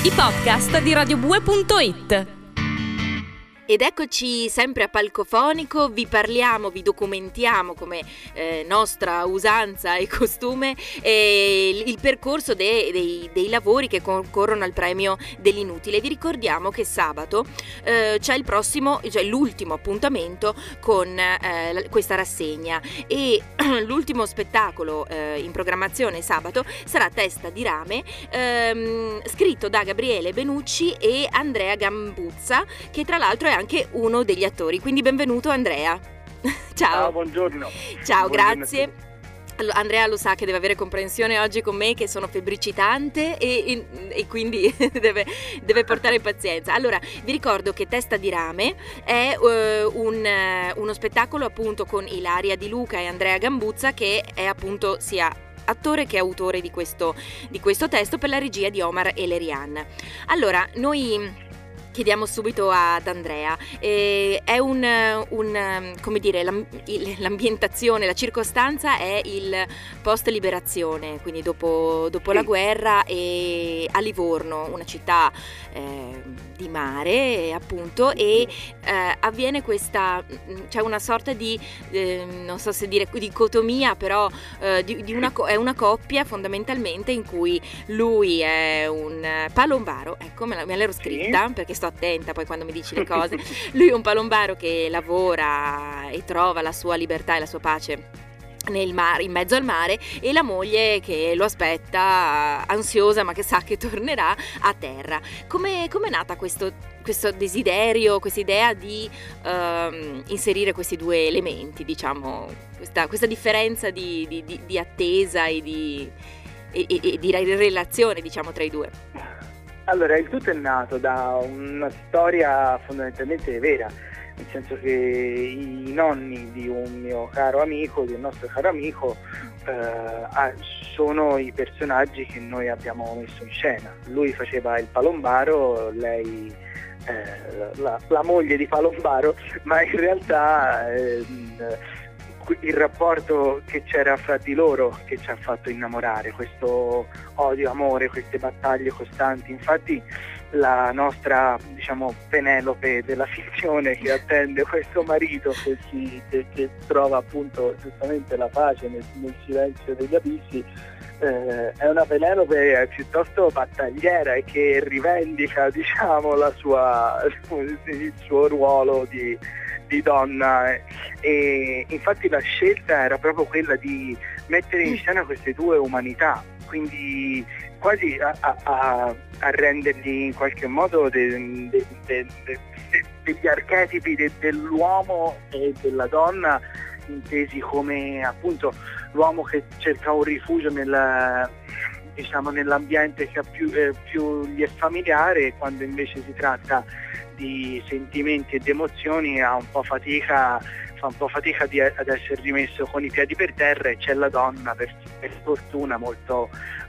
i podcast di radiobue.it. Ed eccoci sempre a Palcofonico, vi parliamo, vi documentiamo come nostra usanza e costume il percorso dei lavori che concorrono al premio dell'inutile. Vi ricordiamo che sabato c'è l'ultimo appuntamento con questa rassegna e l'ultimo spettacolo in programmazione sabato sarà Testa di rame, scritto da Gabriele Benucci e Andrea Gambuzza, che tra l'altro è anche uno degli attori, quindi benvenuto Andrea. Ciao, buongiorno. Ciao, Buongiorno. Grazie. Andrea lo sa che deve avere comprensione oggi con me, che sono febbricitante e quindi deve portare pazienza. Allora, vi ricordo che Testa di rame è uno spettacolo appunto con Ilaria Di Luca e Andrea Gambuzza, che è appunto sia attore che autore di questo testo, per la regia di Omar Elerian. Allora, noi chiediamo subito ad Andrea, è come dire, l'ambientazione, la circostanza è il post liberazione, quindi dopo la guerra, e a Livorno, una città di mare appunto, e avviene c'è una sorta di non so se dire dicotomia, però è una coppia fondamentalmente in cui lui è un palombaro, ecco, me l'ero scritta perché sto attenta poi quando mi dici le cose. Lui è un palombaro che lavora e trova la sua libertà e la sua pace nel mare, in mezzo al mare, e la moglie che lo aspetta ansiosa ma che sa che tornerà a terra. Come è nata questo desiderio, questa idea di inserire questi due elementi, diciamo, questa differenza di attesa e di relazione, diciamo, tra i due? Allora, il tutto è nato da una storia fondamentalmente vera, nel senso che i nonni di un mio caro amico, di un nostro caro amico, sono i personaggi che noi abbiamo messo in scena. Lui faceva il palombaro, lei la moglie di palombaro, ma in realtà il rapporto che c'era fra di loro che ci ha fatto innamorare, questo odio, amore, queste battaglie costanti. Infatti la nostra, diciamo, Penelope della fizione, che attende questo marito che trova appunto giustamente la pace nel silenzio degli abissi, è una Penelope piuttosto battagliera e che rivendica, diciamo, il suo ruolo di donna, e infatti la scelta era proprio quella di mettere in scena queste due umanità, quindi quasi a renderli in qualche modo degli archetipi dell'uomo e della donna, intesi come appunto l'uomo che cerca un rifugio nell'ambiente che più gli è familiare, quando invece si tratta di sentimenti ed emozioni fa un po' fatica ad essere rimesso con i piedi per terra, e c'è la donna per fortuna molto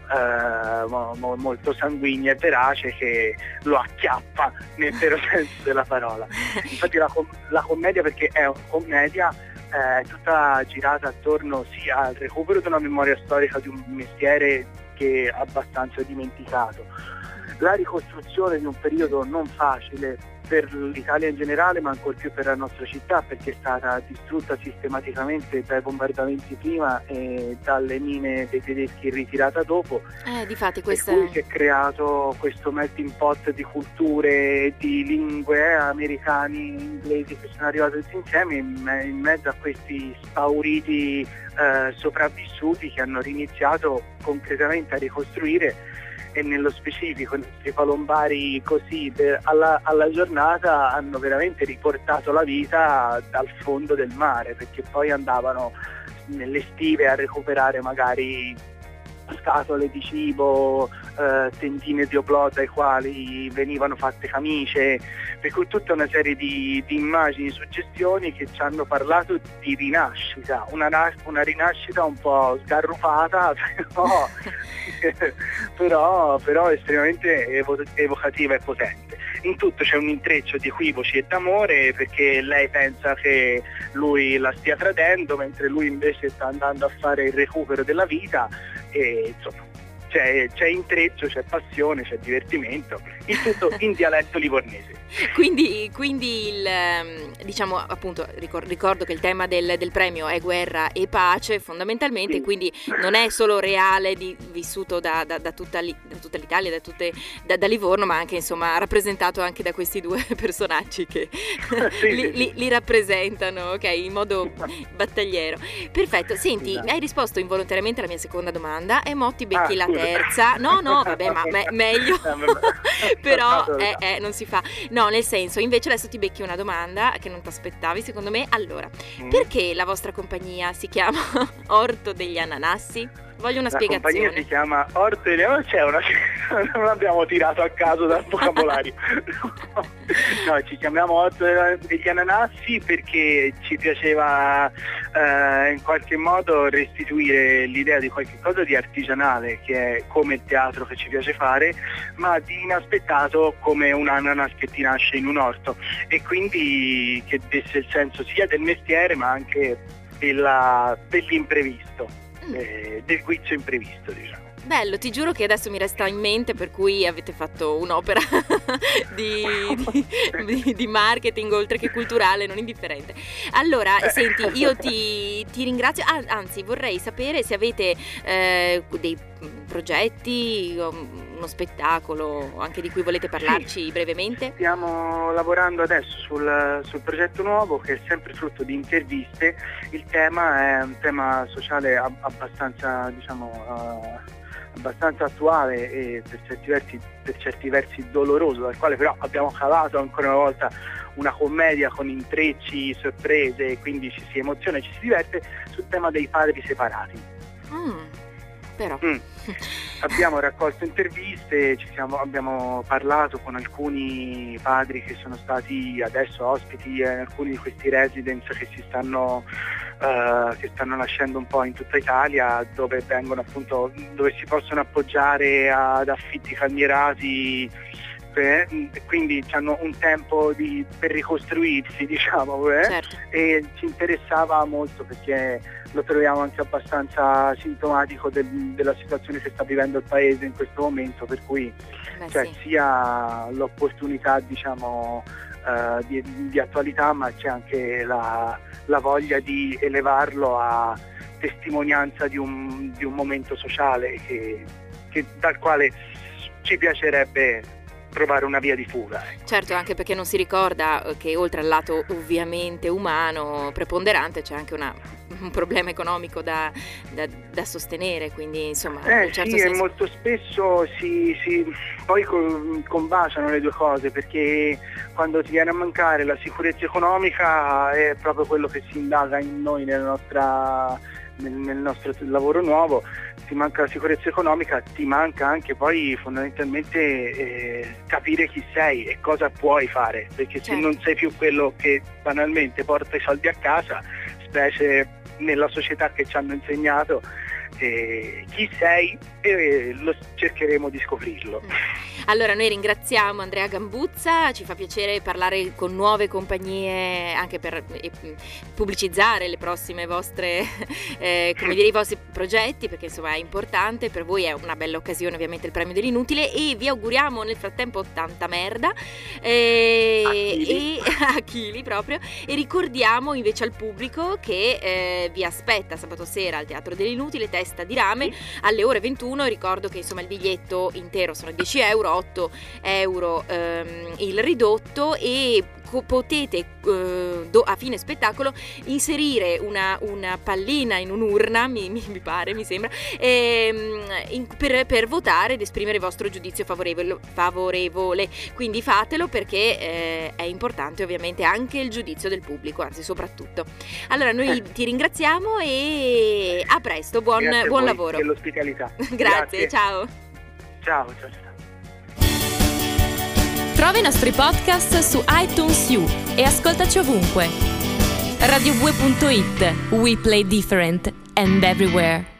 sanguigna e verace che lo acchiappa nel vero senso della parola. Infatti la commedia, perché è una commedia, è tutta girata attorno sia al recupero di una memoria storica di un mestiere che è abbastanza dimenticato, la ricostruzione di un periodo non facile per l'Italia in generale, ma ancor più per la nostra città, perché è stata distrutta sistematicamente dai bombardamenti prima e dalle mine dei tedeschi ritirata dopo. Difatti Per cui si è creato questo melting pot di culture e di lingue, americani, inglesi, che sono arrivati tutti insieme in mezzo a questi spauriti sopravvissuti che hanno riniziato concretamente a ricostruire, e nello specifico i palombari così alla giornata hanno veramente riportato la vita dal fondo del mare, perché poi andavano nelle stive a recuperare magari scatole di cibo, tendine di oblò dai quali venivano fatte camicie, per cui tutta una serie di immagini, suggestioni che ci hanno parlato di rinascita, una rinascita un po' sgarrufata, però estremamente evocativa e potente. In tutto c'è un intreccio di equivoci e d'amore, perché lei pensa che lui la stia tradendo, mentre lui invece sta andando a fare il recupero della vita, e insomma c'è intreccio, c'è passione, c'è divertimento, il tutto in dialetto livornese. Quindi diciamo appunto ricordo che il tema del premio è guerra e pace fondamentalmente, Sì. quindi non è solo reale vissuto da tutta l'Italia, da Livorno, ma anche insomma rappresentato anche da questi due personaggi che li rappresentano, ok, in modo battagliero. Perfetto, senti, Esatto. hai risposto involontariamente alla mia seconda domanda e mo ti becchi la Scusa. terza. No, vabbè, ma meglio. Però non si fa. No, nel senso, invece adesso ti becchi una domanda che non ti aspettavi, secondo me. Allora, perché la vostra compagnia si chiama Orto degli Ananassi? Voglio una spiegazione. La compagnia si chiama Orto degli Ananassi, non l'abbiamo tirato a caso dal vocabolario. No, ci chiamiamo Orto degli Ananassi perché ci piaceva in qualche modo restituire l'idea di qualche cosa di artigianale, che è come il teatro che ci piace fare, ma di inaspettato come un ananas che ti nasce in un orto, e quindi che desse il senso sia del mestiere ma anche dell'imprevisto. Del guizzo imprevisto, diciamo. Bello, ti giuro che adesso mi resta in mente, per cui avete fatto un'opera di marketing oltre che culturale, non indifferente. Allora, senti, io ti ringrazio, anzi vorrei sapere se avete dei progetti, uno spettacolo anche di cui volete parlarci brevemente. Stiamo lavorando adesso sul progetto nuovo, che è sempre frutto di interviste. Il tema è un tema sociale abbastanza, diciamo, abbastanza attuale e per certi versi doloroso, dal quale però abbiamo cavato ancora una volta una commedia con intrecci, sorprese, quindi ci si emoziona e ci si diverte, sul tema dei padri separati. Però Abbiamo raccolto interviste, abbiamo parlato con alcuni padri che sono stati adesso ospiti in alcuni di questi residence che stanno nascendo un po' in tutta Italia, dove si possono appoggiare ad affitti calmierati, quindi hanno un tempo per ricostruirsi, diciamo, certo. E ci interessava molto perché lo troviamo anche abbastanza sintomatico della situazione che sta vivendo il paese in questo momento, per cui sì, sia l'opportunità, diciamo, di attualità, ma c'è anche la voglia di elevarlo a testimonianza di un momento sociale dal quale ci piacerebbe trovare una via di fuga. Certo, anche perché non si ricorda che oltre al lato ovviamente umano preponderante c'è anche un problema economico da sostenere, quindi insomma in un certo senso... e molto spesso poi combaciano le due cose, perché quando ti viene a mancare la sicurezza economica è proprio quello che si indaga in noi nel nostro lavoro nuovo. Ti manca la sicurezza economica, ti manca anche poi fondamentalmente capire chi sei e cosa puoi fare, perché se non sei più quello che banalmente porta i soldi a casa, specie nella società che ci hanno insegnato chi sei, lo cercheremo di scoprirlo. Allora noi ringraziamo Andrea Gambuzza, ci fa piacere parlare con nuove compagnie anche per pubblicizzare le prossime vostre i vostri progetti, perché insomma è importante, per voi è una bella occasione ovviamente il premio dell'inutile, e vi auguriamo nel frattempo tanta merda a chili proprio, e ricordiamo invece al pubblico che vi aspetta sabato sera al Teatro dell'Inutile, Testa di Rame, alle ore 21. Ricordo che insomma il biglietto intero sono 10 euro, 8 euro il ridotto, e potete a fine spettacolo inserire una pallina in un'urna, mi sembra, per votare ed esprimere il vostro giudizio favorevole. Quindi fatelo, perché è importante ovviamente anche il giudizio del pubblico, anzi soprattutto. Allora noi ti ringraziamo e a presto, buon lavoro. Per l'ospitalità. Grazie, ciao. Ciao. Trova i nostri podcast su iTunes U e ascoltaci ovunque. radiobue.it. We play different and everywhere.